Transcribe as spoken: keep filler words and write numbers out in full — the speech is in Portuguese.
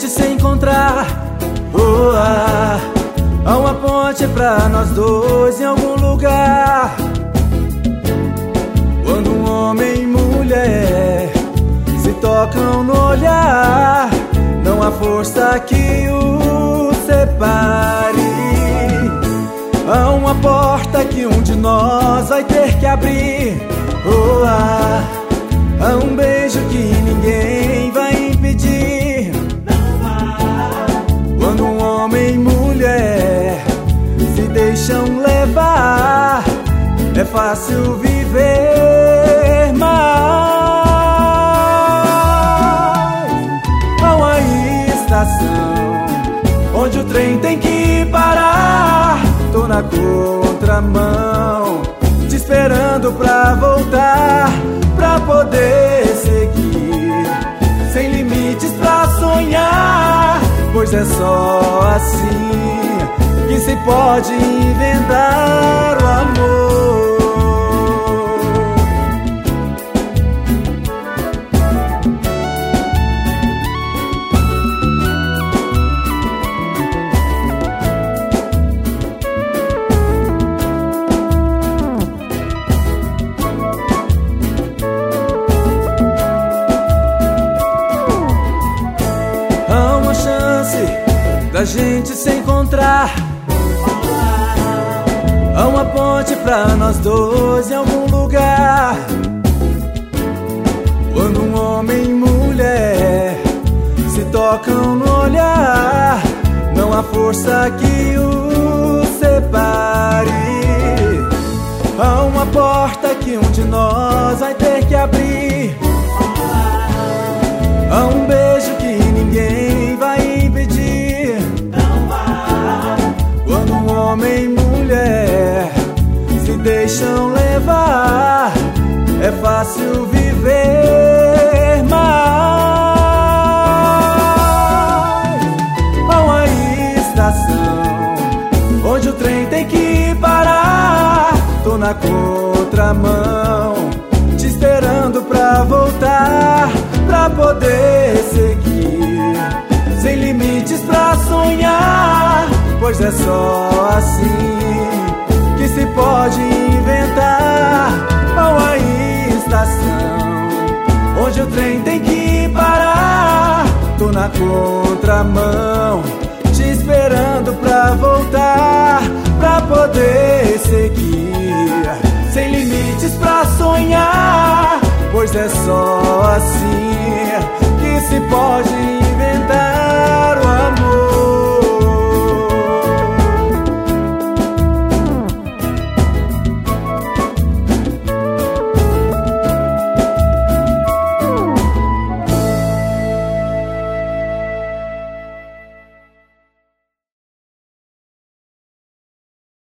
gente se encontrar. Oh, ah, há uma ponte pra nós dois em algum lugar. Quando um homem e mulher se tocam no olhar, não há força que os separe. Há uma porta que um de nós vai ter que abrir. Oh, ah, há um beijo que ninguém vai impedir. Quando um homem e mulher se deixam levar, é fácil viver, mas há uma estação onde o trem tem que parar. Tô na contramão, te esperando pra voltar, pra poder seguir, sem limites pra sonhar. Pois é só assim que se pode inventar o amor. Há uma chance da gente se encontrar. Há uma ponte pra nós dois em algum lugar. Quando um homem e mulher se tocam no olhar, não há força que os separe. Há uma porta que um de nós vai ter que abrir. Há um beijo que ninguém vai impedir. Quando um homem e mulher se deixam levar, é fácil viver, mas há uma estação onde o trem tem que parar. Tô na contramão, te esperando pra voltar, pra poder seguir, sem limites pra sonhar. Pois é só assim que se pode inventar. Há uma estação onde o trem tem que parar. Tô na contramão, te esperando pra voltar, pra poder seguir, sem limites pra sonhar. Pois é só assim que se pode inventar o amor.